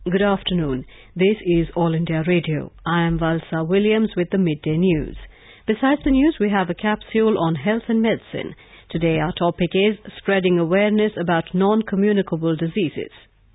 Good afternoon. This is All India Radio. I am Valsa Williams with the midday news. Besides the news, we have a capsule on health and medicine. Today our topic is spreading awareness about non-communicable diseases.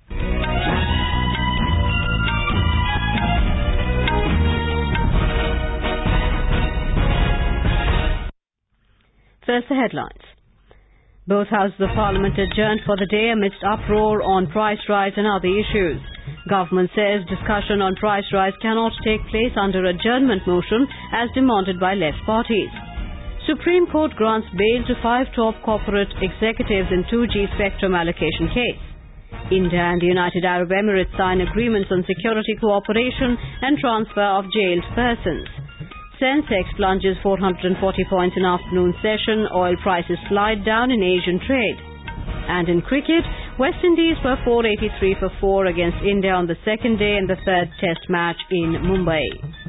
First, the headlines. Both houses of Parliament adjourned for the day amidst uproar on price rise and other issues. Government says discussion on price rise cannot take place under adjournment motion as demanded by left parties. Supreme Court grants bail to 5 top corporate executives in 2G spectrum allocation case. India and the United Arab Emirates sign agreements on security cooperation and transfer of jailed persons. Sensex plunges 440 points in afternoon session. Oil prices slide down in Asian trade. And in cricket, West Indies were 483 for 4 against India on the second day in the third test match in Mumbai.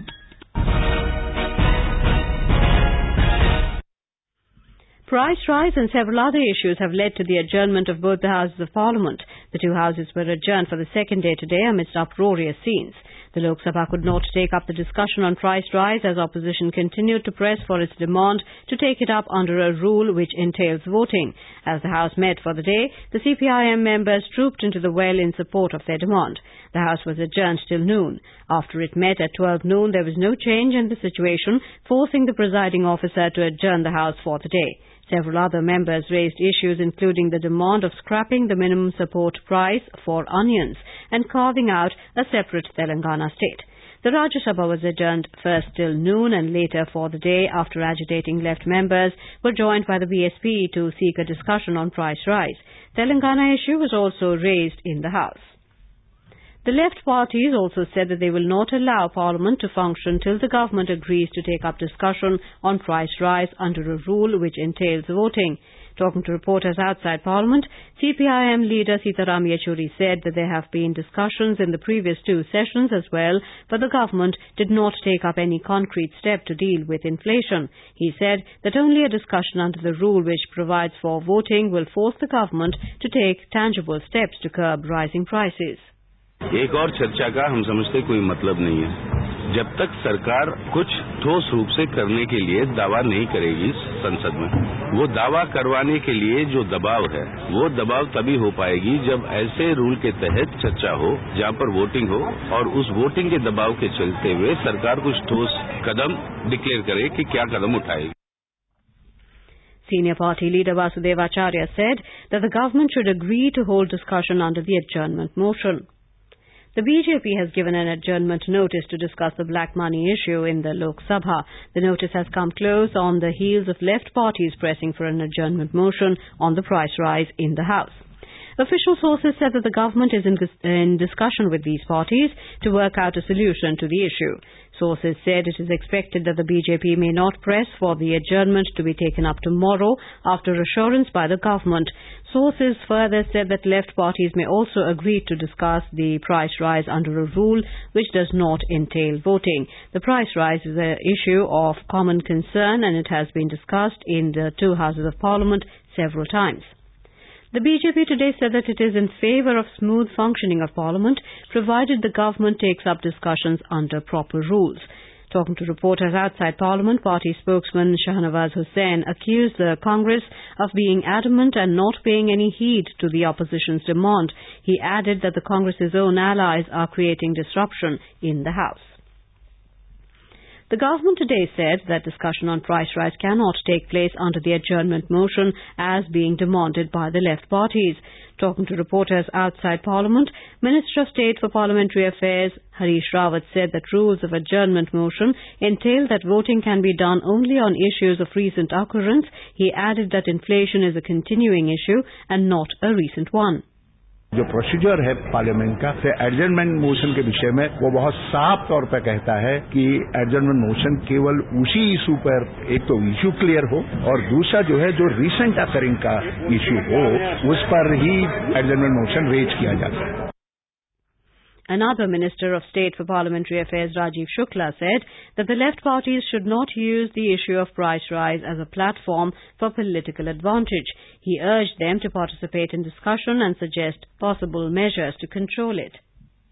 Price rise and several other issues have led to the adjournment of both the Houses of Parliament. The two houses were adjourned for the second day today amidst uproarious scenes. The Lok Sabha could not take up the discussion on price rise as opposition continued to press for its demand to take it up under a rule which entails voting. As the House met for the day, the CPIM members trooped into the well in support of their demand. The House was adjourned till noon. After it met at 12 noon, there was no change in the situation, forcing the presiding officer to adjourn the House for the day. Several other members raised issues including the demand of scrapping the minimum support price for onions and carving out a separate Telangana state. The Rajya Sabha was adjourned first till noon and later for the day after agitating left members were joined by the BSP to seek a discussion on price rise. Telangana issue was also raised in the House. The left parties also said that they will not allow Parliament to function till the government agrees to take up discussion on price rise under a rule which entails voting. Talking to reporters outside Parliament, CPIM leader Sitaram Yechuri said that there have been discussions in the previous two sessions as well, but the government did not take up any concrete step to deal with inflation. He said that only a discussion under the rule which provides for voting will force the government to take tangible steps to curb rising prices. एक और चर्चा का हम समझते कोई मतलब नहीं है। जब तक सरकार कुछ ठोस रूप से करने के लिए दावा नहीं करेगी संसद में, वो दावा करवाने के लिए जो दबाव है, वो दबाव तभी हो पाएगी जब ऐसे रूल के तहत चर्चा हो, जहां पर वोटिंग हो और उस वोटिंग के दबाव के चलते हुए सरकार कुछ ठोस कदम डिक्लेयर करे कि क्या कदम उठाएगी। Senior party leader Vasudeva Acharya said that the government should agree to hold discussion under the adjournment motion. The BJP has given an adjournment notice to discuss the black money issue in the Lok Sabha. The notice has come close on the heels of left parties pressing for an adjournment motion on the price rise in the House. Official sources said that the government is in discussion with these parties to work out a solution to the issue. Sources said it is expected that the BJP may not press for the adjournment to be taken up tomorrow after assurance by the government. Sources further said that left parties may also agree to discuss the price rise under a rule which does not entail voting. The price rise is an issue of common concern and it has been discussed in the two houses of Parliament several times. The BJP today said that it is in favour of smooth functioning of Parliament, provided the government takes up discussions under proper rules. Talking to reporters outside Parliament, party spokesman Shahnawaz Hussain accused the Congress of being adamant and not paying any heed to the opposition's demand. He added that the Congress's own allies are creating disruption in the House. The government today said that discussion on price rise cannot take place under the adjournment motion as being demanded by the left parties. Talking to reporters outside Parliament, Minister of State for Parliamentary Affairs Harish Rawat said that rules of adjournment motion entail that voting can be done only on issues of recent occurrence. He added that inflation is a continuing issue and not a recent one. जो procedure है parliament का से adjournment motion के विषय में वो बहुत साफ तौर पर कहता है कि एडजर्नमेंट मोशन केवल उसी इशू पर एक तो इशू क्लियर हो और दूसरा जो है जो रिसेंट अकरिंग का इशू हो उस पर ही एडजर्नमेंट मोशन रेज किया जाता है। Another Minister of State for Parliamentary Affairs, Rajiv Shukla, said that the left parties should not use the issue of price rise as a platform for political advantage. He urged them to participate in discussion and suggest possible measures to control it.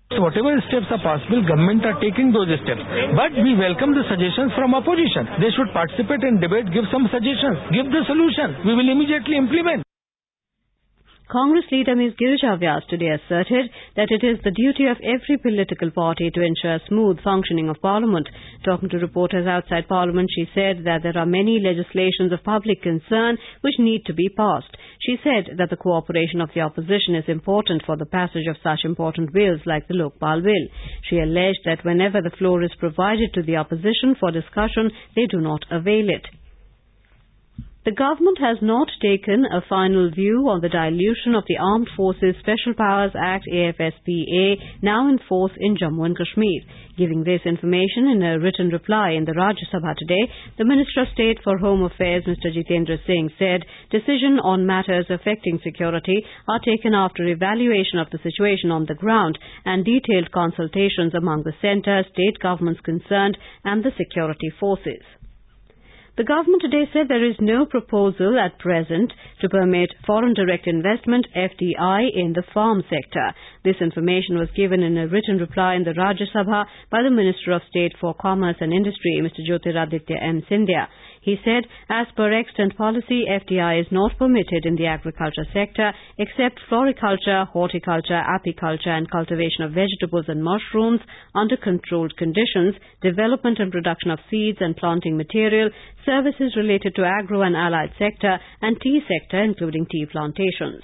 Whatever steps are possible, government are taking those steps. But we welcome the suggestions from opposition. They should participate in debate, give some suggestions, give the solution. We will immediately implement. Congress leader Ms. Girija Vyas today asserted that it is the duty of every political party to ensure smooth functioning of Parliament. Talking to reporters outside Parliament, she said that there are many legislations of public concern which need to be passed. She said that the cooperation of the opposition is important for the passage of such important bills like the Lokpal Bill. She alleged that whenever the floor is provided to the opposition for discussion, they do not avail it. The government has not taken a final view on the dilution of the Armed Forces Special Powers Act AFSPA now in force in Jammu and Kashmir. Giving this information in a written reply in the Rajya Sabha today, the Minister of State for Home Affairs Mr. Jitendra Singh said decisions on matters affecting security are taken after evaluation of the situation on the ground and detailed consultations among the centre, state governments concerned and the security forces. The government today said there is no proposal at present to permit foreign direct investment FDI in the farm sector. This information was given in a written reply in the Rajya Sabha by the Minister of State for Commerce and Industry, Mr. Jyotiraditya M. Scindia. He said, as per extant policy, FDI is not permitted in the agriculture sector except floriculture, horticulture, apiculture and cultivation of vegetables and mushrooms under controlled conditions, development and production of seeds and planting material, services related to agro and allied sector and tea sector including tea plantations.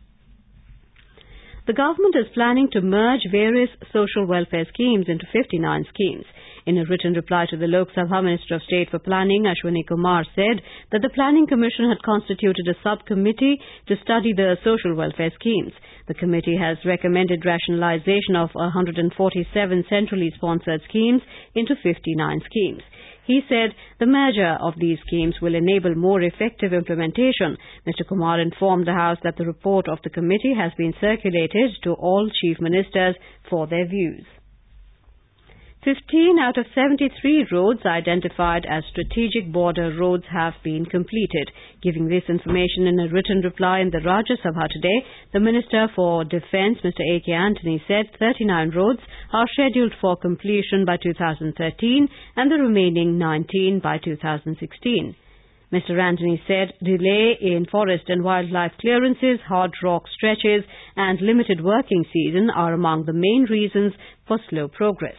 The government is planning to merge various social welfare schemes into 59 schemes. In a written reply to the Lok Sabha, Minister of State for Planning, Ashwini Kumar, said that the Planning Commission had constituted a subcommittee to study the social welfare schemes. The committee has recommended rationalization of 147 centrally sponsored schemes into 59 schemes. He said the merger of these schemes will enable more effective implementation. Mr. Kumar informed the House that the report of the committee has been circulated to all chief ministers for their views. 15 out of 73 roads identified as strategic border roads have been completed. Giving this information in a written reply in the Rajya Sabha today, the Minister for Defence, Mr. A.K. Antony, said 39 roads are scheduled for completion by 2013 and the remaining 19 by 2016. Mr. Antony said delay in forest and wildlife clearances, hard rock stretches and limited working season are among the main reasons for slow progress.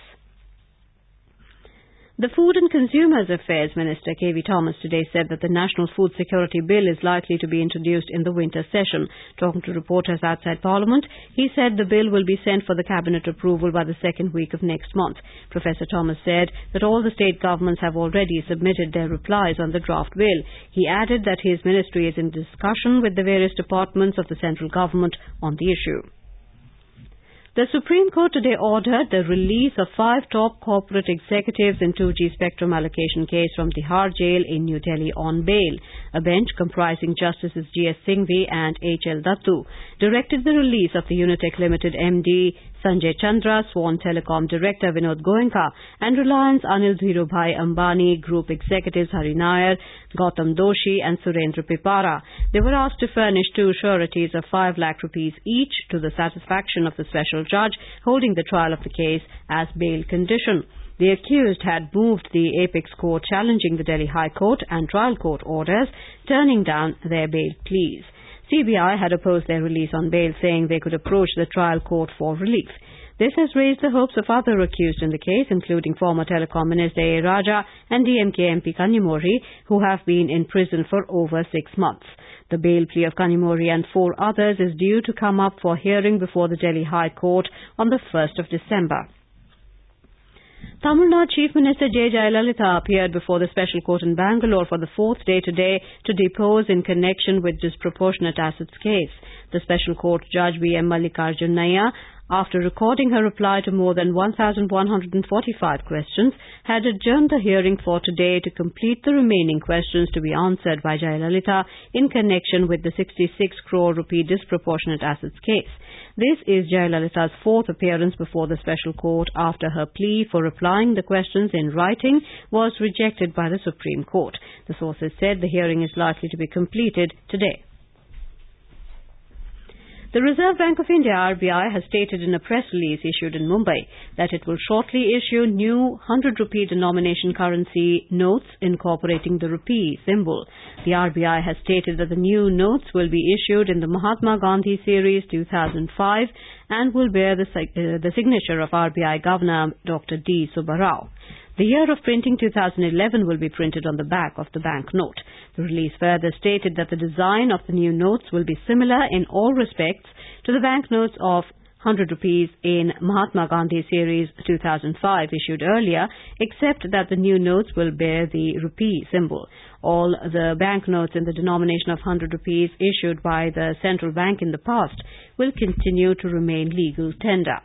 The Food and Consumers Affairs Minister K.V. Thomas today said that the National Food Security Bill is likely to be introduced in the winter session. Talking to reporters outside Parliament, he said the bill will be sent for the Cabinet approval by the second week of next month. Professor Thomas said that all the state governments have already submitted their replies on the draft bill. He added that his ministry is in discussion with the various departments of the central government on the issue. The Supreme Court today ordered the release of 5 top corporate executives in 2G spectrum allocation case from Tihar jail in New Delhi on bail. A bench comprising Justices G.S. Singhvi and H.L. Dattu directed the release of the Unitech Limited MD Sanjay Chandra, Swan Telecom Director Vinod Goenka and Reliance Anil Dhirubhai Ambani Group Executives Hari Nair, Gautam Doshi and Surendra Pipara. They were asked to furnish 2 sureties of 5 lakh rupees each to the satisfaction of the special judge holding the trial of the case as bail condition. The accused had moved the Apex Court challenging the Delhi High Court and trial court orders, turning down their bail pleas. CBI had opposed their release on bail, saying they could approach the trial court for relief. This has raised the hopes of other accused in the case, including former Telecom Minister A. Raja and DMK MP Kanimori, who have been in prison for over 6 months. The bail plea of Kanimori and 4 others is due to come up for hearing before the Delhi High Court on the 1st of December. Tamil Nadu Chief Minister J. Jayalalitha appeared before the Special Court in Bangalore for the 4th day today to depose in connection with disproportionate assets case. The Special Court Judge B. M. Mallikarjun Naya, after recording her reply to more than 1,145 questions, had adjourned the hearing for today to complete the remaining questions to be answered by Jayalalitha in connection with the 66 crore rupee disproportionate assets case. This is Jayalalitha's 4th appearance before the Special Court after her plea for replying the questions in writing was rejected by the Supreme Court. The sources said the hearing is likely to be completed today. The Reserve Bank of India (RBI) has stated in a press release issued in Mumbai that it will shortly issue new 100 rupee denomination currency notes incorporating the rupee symbol. The RBI has stated that the new notes will be issued in the Mahatma Gandhi series 2005 and will bear the signature of RBI Governor Dr. D. Subbarao. The year of printing 2011 will be printed on the back of the banknote. The release further stated that the design of the new notes will be similar in all respects to the banknotes of 100 rupees in Mahatma Gandhi series 2005 issued earlier, except that the new notes will bear the rupee symbol. All the banknotes in the denomination of 100 rupees issued by the central bank in the past will continue to remain legal tender.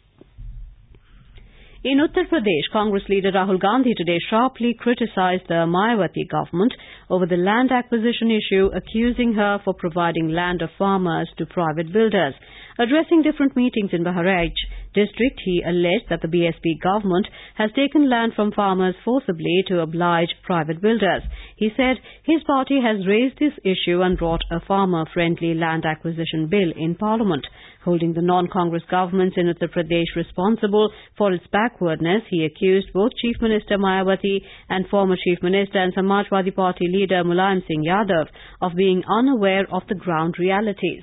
In Uttar Pradesh, Congress leader Rahul Gandhi today sharply criticized the Mayawati government over the land acquisition issue, accusing her for providing land of farmers to private builders. Addressing different meetings in Bahraich district, he alleged that the BSP government has taken land from farmers forcibly to oblige private builders. He said his party has raised this issue and brought a farmer-friendly land acquisition bill in Parliament. Holding the non-Congress governments in Uttar Pradesh responsible for its backwardness, he accused both Chief Minister Mayawati and former Chief Minister and Samajwadi Party leader Mulayam Singh Yadav of being unaware of the ground realities.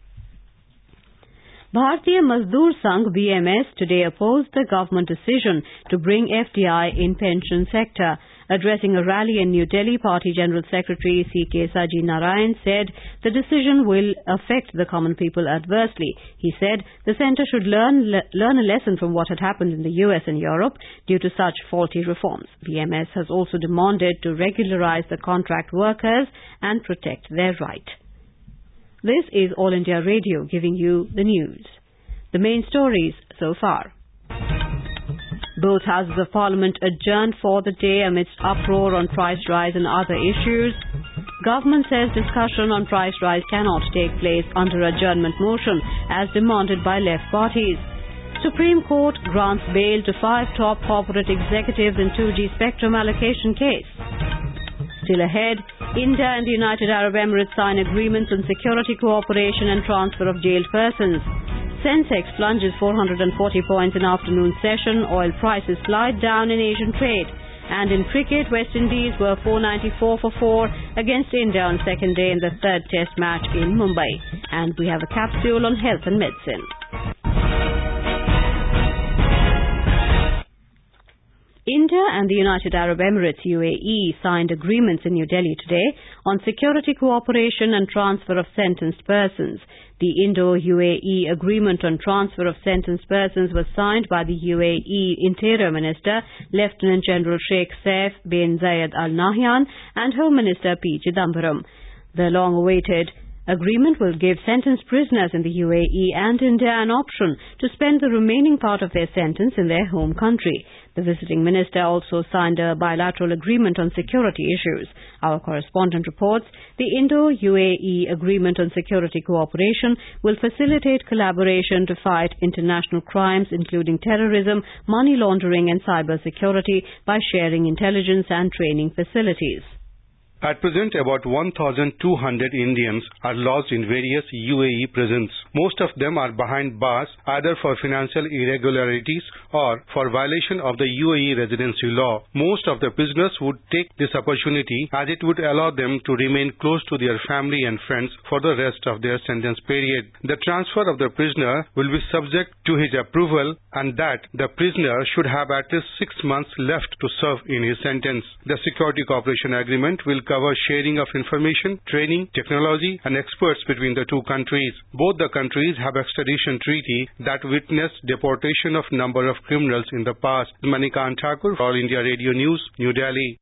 Bharatiya Mazdoor Sangh BMS today opposed the government decision to bring FDI in pension sector. Addressing a rally in New Delhi, Party General Secretary C.K. Saji Narayan said the decision will affect the common people adversely. He said the centre should learn a lesson from what had happened in the US and Europe due to such faulty reforms. BMS has also demanded to regularize the contract workers and protect their right. This is All India Radio giving you the news. The main stories so far. Both houses of Parliament adjourned for the day amidst uproar on price rise and other issues. Government says discussion on price rise cannot take place under adjournment motion as demanded by left parties. Supreme Court grants bail to 5 top corporate executives in 2G spectrum allocation case. Still ahead, India and the United Arab Emirates sign agreements on security cooperation and transfer of jailed persons. Sensex plunges 440 points in afternoon session. Oil prices slide down in Asian trade. And in cricket, West Indies were 494 for 4 against India on second day in the third test match in Mumbai. And we have a capsule on health and medicine. India and the United Arab Emirates UAE signed agreements in New Delhi today on security cooperation and transfer of sentenced persons. The Indo-UAE Agreement on Transfer of Sentenced Persons was signed by the UAE Interior Minister Lieutenant General Sheikh Saif bin Zayed Al Nahyan and Home Minister P. Chidambaram. The long-awaited agreement will give sentenced prisoners in the UAE and India an option to spend the remaining part of their sentence in their home country. The visiting minister also signed a bilateral agreement on security issues. Our correspondent reports the Indo-UAE Agreement on Security Cooperation will facilitate collaboration to fight international crimes including terrorism, money laundering and cyber security by sharing intelligence and training facilities. At present, about 1,200 Indians are lodged in various UAE prisons. Most of them are behind bars either for financial irregularities or for violation of the UAE residency law. Most of the prisoners would take this opportunity as it would allow them to remain close to their family and friends for the rest of their sentence period. The transfer of the prisoner will be subject to his approval and that the prisoner should have at least 6 months left to serve in his sentence. The Security Cooperation Agreement will cover sharing of information, training, technology and experts between the two countries. Both the countries have extradition treaty that witnessed deportation of number of criminals in the past. Manikant Thakur, All India Radio News, New Delhi.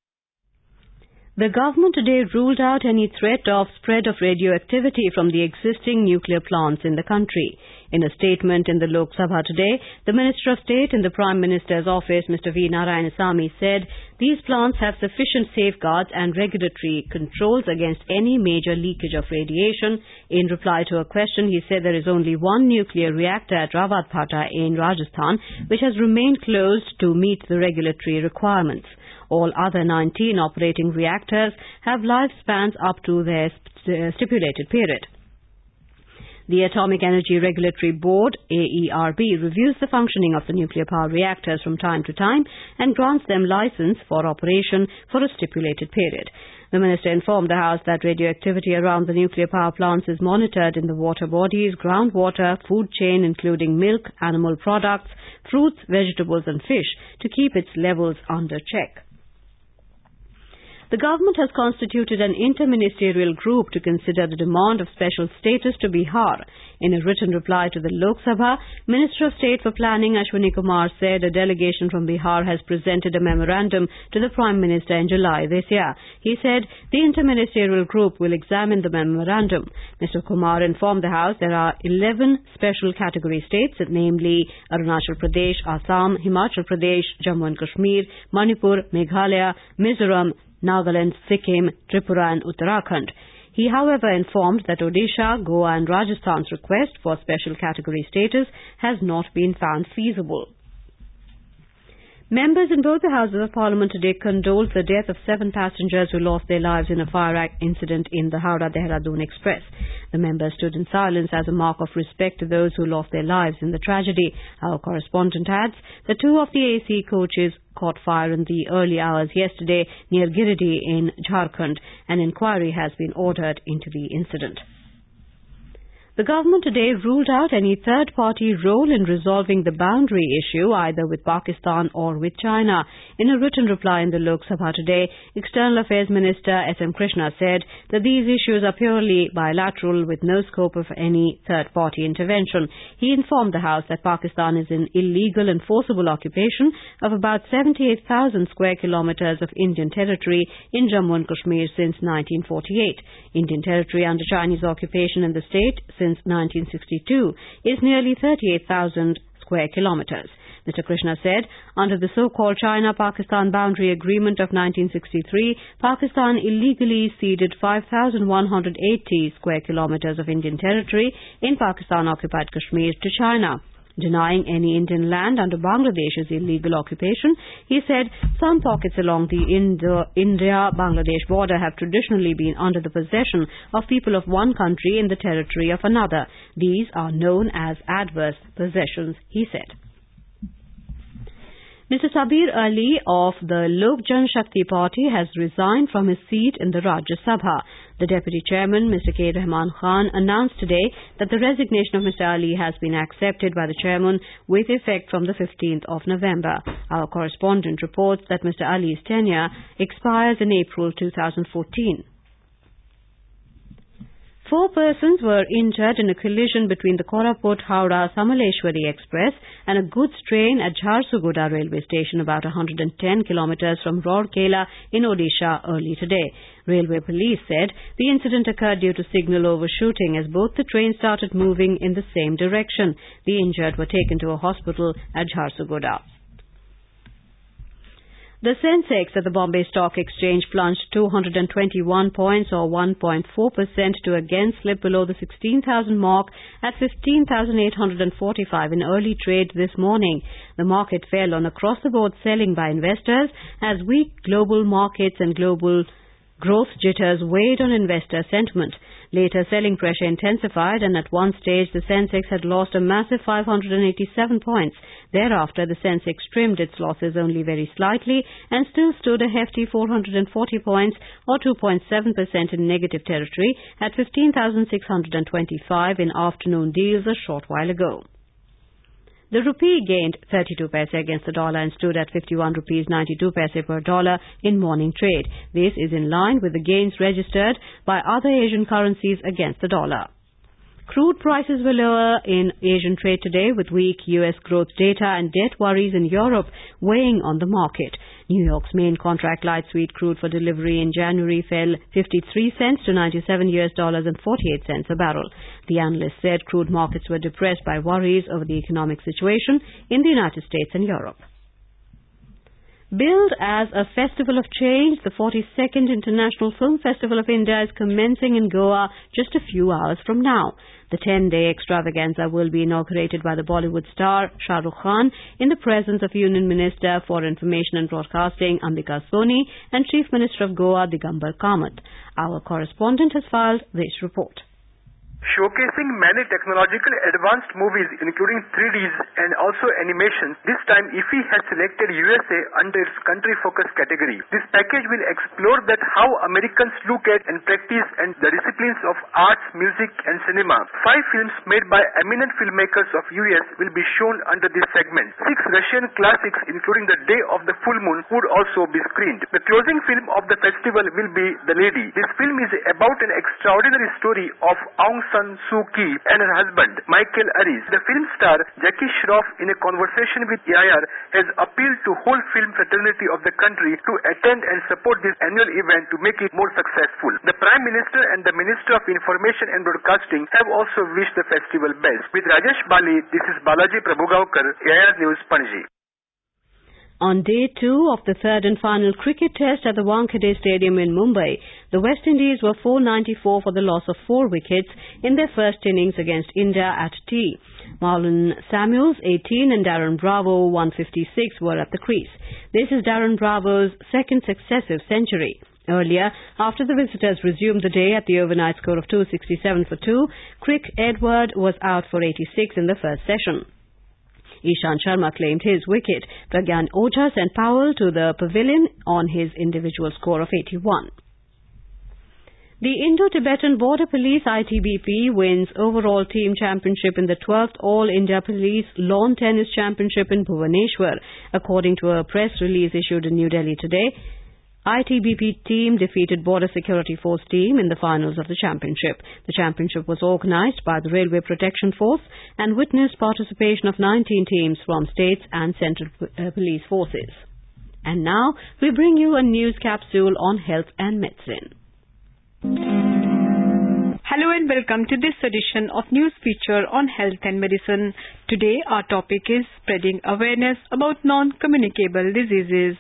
The government today ruled out any threat of spread of radioactivity from the existing nuclear plants in the country. In a statement in the Lok Sabha today, the Minister of State in the Prime Minister's office, Mr. V. Narayanasamy, said these plants have sufficient safeguards and regulatory controls against any major leakage of radiation. In reply to a question, he said there is only one nuclear reactor at Rawat Phata in Rajasthan, which has remained closed to meet the regulatory requirements. All other 19 operating reactors have lifespans up to their stipulated period. The Atomic Energy Regulatory Board, AERB, reviews the functioning of the nuclear power reactors from time to time and grants them license for operation for a stipulated period. The Minister informed the House that radioactivity around the nuclear power plants is monitored in the water bodies, groundwater, food chain including milk, animal products, fruits, vegetables and fish to keep its levels under check. The government has constituted an interministerial group to consider the demand of special status to Bihar. In a written reply to the Lok Sabha, Minister of State for Planning Ashwini Kumar said a delegation from Bihar has presented a memorandum to the Prime Minister in July this year. He said the interministerial group will examine the memorandum. Mr. Kumar informed the House there are 11 special category states, namely Arunachal Pradesh, Assam, Himachal Pradesh, Jammu and Kashmir, Manipur, Meghalaya, Mizoram, Nagaland, Sikkim, Tripura and Uttarakhand. He, however, informed that Odisha, Goa and Rajasthan's request for special category status has not been found feasible. Members in both the Houses of Parliament today condoled the death of 7 passengers who lost their lives in a fire incident in the Howrah-Dehradun Express. The members stood in silence as a mark of respect to those who lost their lives in the tragedy. Our correspondent adds that 2 of the AC coaches caught fire in the early hours yesterday near Giridih in Jharkhand. An inquiry has been ordered into the incident. The government today ruled out any third-party role in resolving the boundary issue either with Pakistan or with China. In a written reply in the Lok Sabha today, External Affairs Minister S.M. Krishna said that these issues are purely bilateral with no scope of any third-party intervention. He informed the House that Pakistan is in illegal and forcible occupation of about 78,000 square kilometers of Indian territory in Jammu and Kashmir since 1948. Indian territory under Chinese occupation in the state since 1962 is nearly 38,000 square kilometers. Mr. Krishna said, under the so-called China-Pakistan Boundary Agreement of 1963, Pakistan illegally ceded 5,180 square kilometers of Indian territory in Pakistan-occupied Kashmir to China. Denying any Indian land under Bangladesh's illegal occupation, he said some pockets along the India-Bangladesh border have traditionally been under the possession of people of one country in the territory of another. These are known as adverse possessions, he said. Mr. Sabir Ali of the Lok Jan Shakti Party has resigned from his seat in the Rajya Sabha. The Deputy Chairman, Mr. K. Rahman Khan, announced today that the resignation of Mr. Ali has been accepted by the Chairman with effect from the 15th of November. Our correspondent reports that Mr. Ali's tenure expires in April 2014. 4 persons were injured in a collision between the Koraput-Howrah-Samaleshwari Express and a goods train at Jharsuguda railway station about 110 kilometers from Rourkela in Odisha early today. Railway police said the incident occurred due to signal overshooting as both the trains started moving in the same direction. The injured were taken to a hospital at Jharsuguda. The Sensex at the Bombay Stock Exchange plunged 221 points or 1.4% to again slip below the 16,000 mark at 15,845 in early trade this morning. The market fell on across-the-board selling by investors as weak global markets and global growth jitters weighed on investor sentiment. Later, selling pressure intensified and at one stage the Sensex had lost a massive 587 points. Thereafter, the Sensex trimmed its losses only very slightly and still stood a hefty 440 points or 2.7% in negative territory at 15,625 in afternoon deals a short while ago. The rupee gained 32 paise against the dollar and stood at 51 rupees 92 paise per dollar in morning trade. This is in line with the gains registered by other Asian currencies against the dollar. Crude prices were lower in Asian trade today with weak U.S. growth data and debt worries in Europe weighing on the market. New York's main contract light sweet crude for delivery in January fell 53 cents to $97.48 a barrel. The analyst said crude markets were depressed by worries over the economic situation in the United States and Europe. Billed as a festival of change, the 42nd International Film Festival of India is commencing in Goa just a few hours from now. The 10-day extravaganza will be inaugurated by the Bollywood star Shah Rukh Khan in the presence of Union Minister for Information and Broadcasting Ambika Soni and Chief Minister of Goa Digambar Kamath. Our correspondent has filed this report. Showcasing many technological advanced movies including 3Ds and also animations, this time IFFI has selected USA under its country focus category. This package will explore that how Americans look at and practice and the disciplines of arts, music and cinema. 5 films made by eminent filmmakers of US will be shown under this segment. 6 Russian classics including The Day of the Full Moon would also be screened. The closing film of the festival will be The Lady. This film is about an extraordinary story of Aung San Suu Kyi and her husband Michael Aris. The film star Jackie Shroff, in a conversation with EIR, has appealed to whole film fraternity of the country to attend and support this annual event to make it more successful. The Prime Minister and the Minister of Information and Broadcasting have also wished the festival best. With Rajesh Bali, this is Balaji Prabhugaonkar, EIR News, Panaji. On day 2 of the third and final cricket test at the Wankhede Stadium in Mumbai, the West Indies were 494 for the loss of 4 wickets in their first innings against India at tea. Marlon Samuels, 18, and Darren Bravo, 156, were at the crease. This is Darren Bravo's second successive century. Earlier, after the visitors resumed the day at the overnight score of 267 for 2, Crick Edward was out for 86 in the first session. Ishant Sharma claimed his wicket. Pragyan Ojha sent Powell to the pavilion on his individual score of 81. The Indo-Tibetan Border Police ITBP wins overall team championship in the 12th All India Police Lawn Tennis Championship in Bhubaneswar, according to a press release issued in New Delhi today. ITBP team defeated Border Security Force team in the finals of the championship. The championship was organized by the Railway Protection Force and witnessed participation of 19 teams from states and central police forces. And now we bring you a news capsule on health and medicine. Hello and welcome to this edition of News Feature on Health and Medicine. Today our topic is spreading awareness about non-communicable diseases.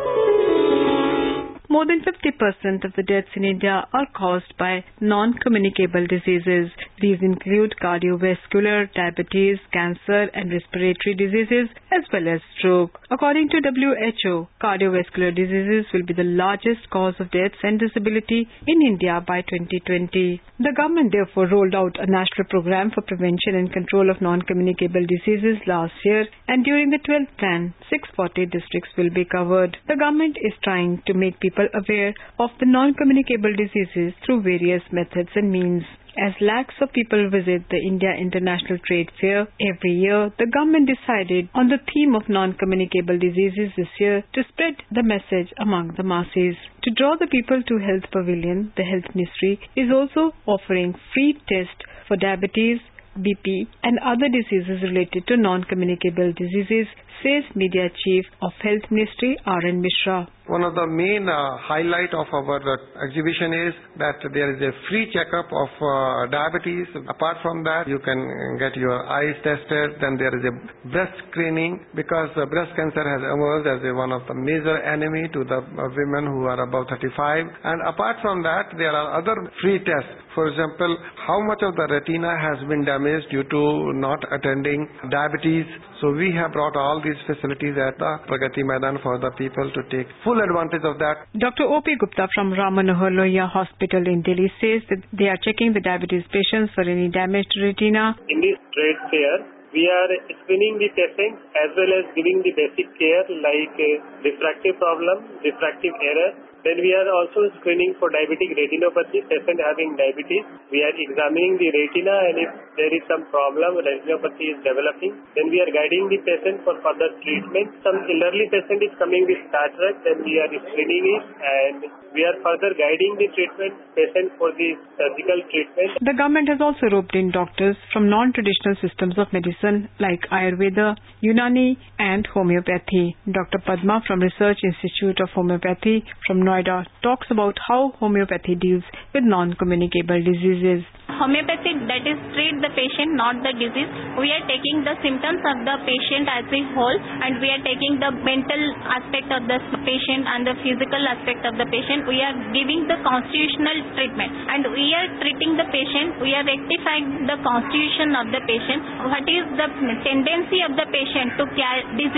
More than 50% of the deaths in India are caused by non-communicable diseases. These include cardiovascular, diabetes, cancer and respiratory diseases as well as stroke. According to WHO, cardiovascular diseases will be the largest cause of deaths and disability in India by 2020. The government therefore rolled out a national program for prevention and control of non-communicable diseases last year, and during the 12th plan, 640 districts will be covered. The government is trying to make people aware of the non-communicable diseases through various methods and means. As lakhs of people visit the India International Trade Fair every year, the government decided on the theme of non-communicable diseases this year to spread the message among the masses. To draw the people to Health Pavilion, the Health Ministry is also offering free tests for diabetes, BP and other diseases related to non-communicable diseases, says Media Chief of Health Ministry R.N. Mishra. One of the main highlight of our exhibition is that there is a free checkup of diabetes. Apart from that, you can get your eyes tested. Then there is a breast screening, because breast cancer has emerged as one of the major enemy to the women who are above 35. And apart from that, there are other free tests. For example, how much of the retina has been damaged due to not attending diabetes. So we have brought all these facilities at the Pragati Maidan for the people to take full advantage of that. Dr. O.P. Gupta from Ram Manohar Lohia Hospital in Delhi says that they are checking the diabetes patients for any damaged retina. In this trade fair, we are screening the patient as well as giving the basic care like refractive problem, refractive error. Then we are also screening for diabetic retinopathy, patient having diabetes. We are examining the retina, and if there is some problem, retinopathy is developing, then we are guiding the patient for further treatment. Some elderly patient is coming with cataract, then we are screening it, and we are further guiding the treatment patient for the surgical treatment. The government has also roped in doctors from non-traditional systems of medicine like Ayurveda, Unani and homeopathy. Dr. Padma from Research Institute of Homeopathy from Noida talks about how homeopathy deals with non-communicable diseases. Homeopathy, that is treat the patient, not the disease. We are taking the symptoms of the patient as a whole, and we are taking the mental aspect of the patient and the physical aspect of the patient. We are giving the constitutional treatment, and we are treating the patient. We are rectifying the constitution of the patient. What is the tendency of the patient to carry disease?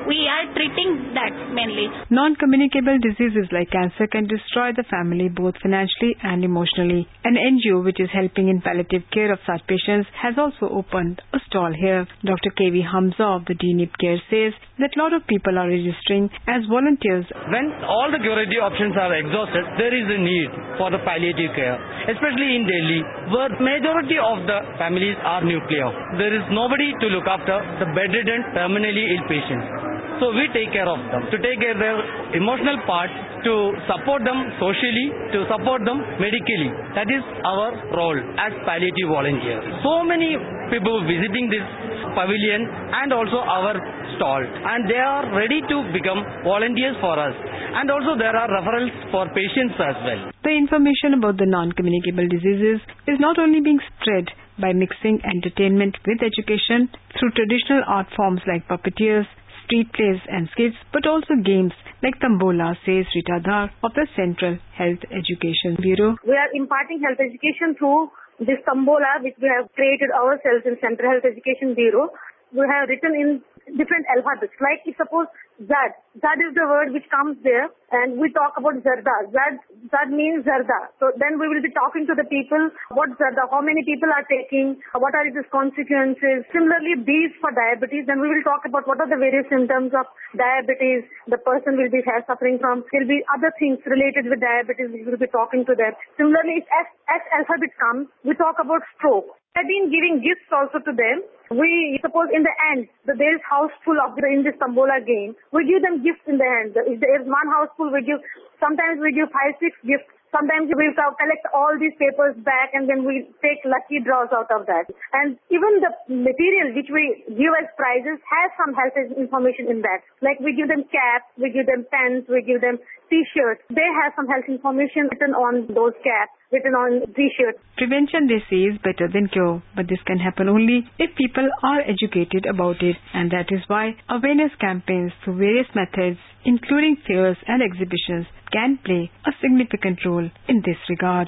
we are treating that mainly. Non-communicable diseases like cancer can destroy the family both financially and emotionally. An NGO which is helping in palliative care of such patients has also opened a stall here. Dr. K.V. Hamza of the DNIP Care says that a lot of people are registering as volunteers. When all the curative options are exhausted, there is a need for the palliative care, especially in Delhi, where majority of the families are nuclear. There is nobody to look after the bedridden, terminally ill patients. So we take care of them, to take care of their emotional part, to support them socially, to support them medically. That is our role as palliative volunteers. So many people visiting this pavilion and also our stall, and they are ready to become volunteers for us. And also there are referrals for patients as well. The information about the non-communicable diseases is not only being spread by mixing entertainment with education through traditional art forms like puppeteers, street plays and skits, but also games like Tambola, says Rita Dhar of the Central Health Education Bureau. We are imparting health education through this Tambola, which we have created ourselves in Central Health Education Bureau. We have written in different alphabets. Like if suppose Zad. Zad is the word which comes there, and we talk about Zarda. Zad means Zarda. So then we will be talking to the people what Zarda, how many people are taking, what are its consequences. Similarly, B is for diabetes. Then we will talk about what are the various symptoms of diabetes the person will be suffering from. There will be other things related with diabetes. We will be talking to them. Similarly, as alphabet comes, we talk about stroke. We have been giving gifts also to them. We suppose in the end that there is house full of in this Tambola game. We give them gifts in the end. If there is one house full, sometimes we give 5-6 gifts. Sometimes we collect all these papers back and then we take lucky draws out of that. And even the material which we give as prizes has some health information in that. Like we give them caps, we give them pens, we give them t-shirts. They have some health information written on those caps, written on t-shirts. Prevention, they say, is better than cure. But this can happen only if people are educated about it. And that is why awareness campaigns through various methods, including fairs and exhibitions, can play a significant role in this regard.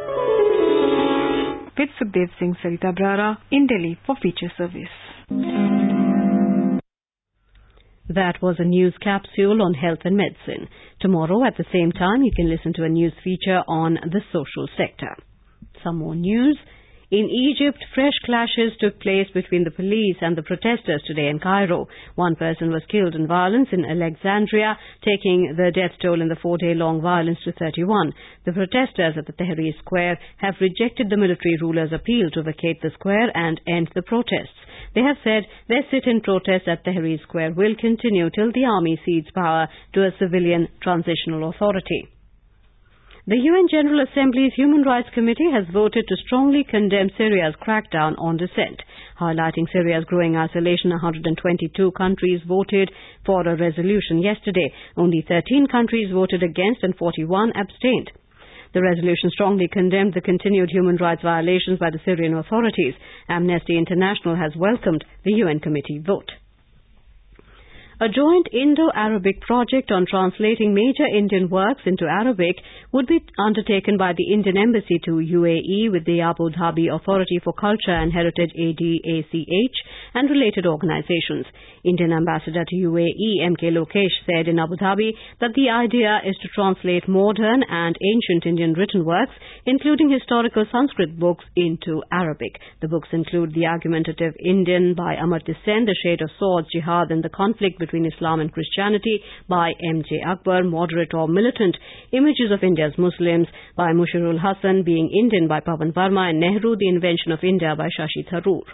With Sukhdev Singh, Sarita Brara in Delhi for Feature Service. That was a news capsule on health and medicine. Tomorrow at the same time you can listen to a news feature on the social sector. Some more news. In Egypt, fresh clashes took place between the police and the protesters today in Cairo. One person was killed in violence in Alexandria, taking the death toll in the 4-day-long violence to 31. The protesters at the Tahrir Square have rejected the military ruler's appeal to vacate the square and end the protests. They have said their sit-in protest at Tahrir Square will continue till the army cedes power to a civilian transitional authority. The UN General Assembly's Human Rights Committee has voted to strongly condemn Syria's crackdown on dissent. Highlighting Syria's growing isolation, 122 countries voted for a resolution yesterday. Only 13 countries voted against and 41 abstained. The resolution strongly condemned the continued human rights violations by the Syrian authorities. Amnesty International has welcomed the UN committee vote. A joint Indo-Arabic project on translating major Indian works into Arabic would be undertaken by the Indian Embassy to UAE with the Abu Dhabi Authority for Culture and Heritage ADACH and related organizations. Indian Ambassador to UAE M.K. Lokesh said in Abu Dhabi that the idea is to translate modern and ancient Indian written works, including historical Sanskrit books, into Arabic. The books include The Argumentative Indian by Amartya Sen, The Shade of Swords, Jihad and the Conflict Between Islam and Christianity by M.J. Akbar, Moderate or Militant, Images of India's Muslims by Musharul Hasan, Being Indian by Pavan Verma, and Nehru, The Invention of India by Shashi Tharoor.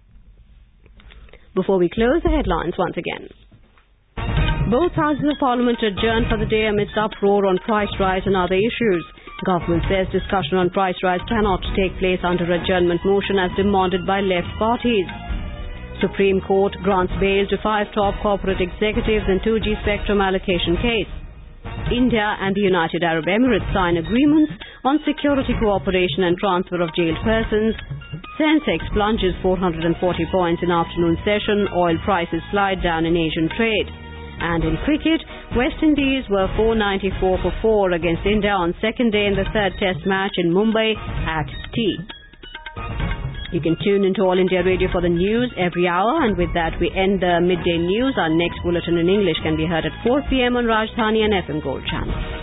Before we close, the headlines once again. Both houses of Parliament adjourned for the day amidst uproar on price rise and other issues. Government says discussion on price rise cannot take place under adjournment motion as demanded by left parties. Supreme Court grants bail to 5 top corporate executives in 2G spectrum allocation case. India and the United Arab Emirates sign agreements on security cooperation and transfer of jailed persons. Sensex plunges 440 points in afternoon session. Oil prices slide down in Asian trade. And in cricket, West Indies were 494 for 4 against India on second day in the third test match in Mumbai at T. You can tune into All India Radio for the news every hour, and with that we end the midday news. Our next bulletin in English can be heard at 4 p.m. on Rajdhani and FM Gold channel.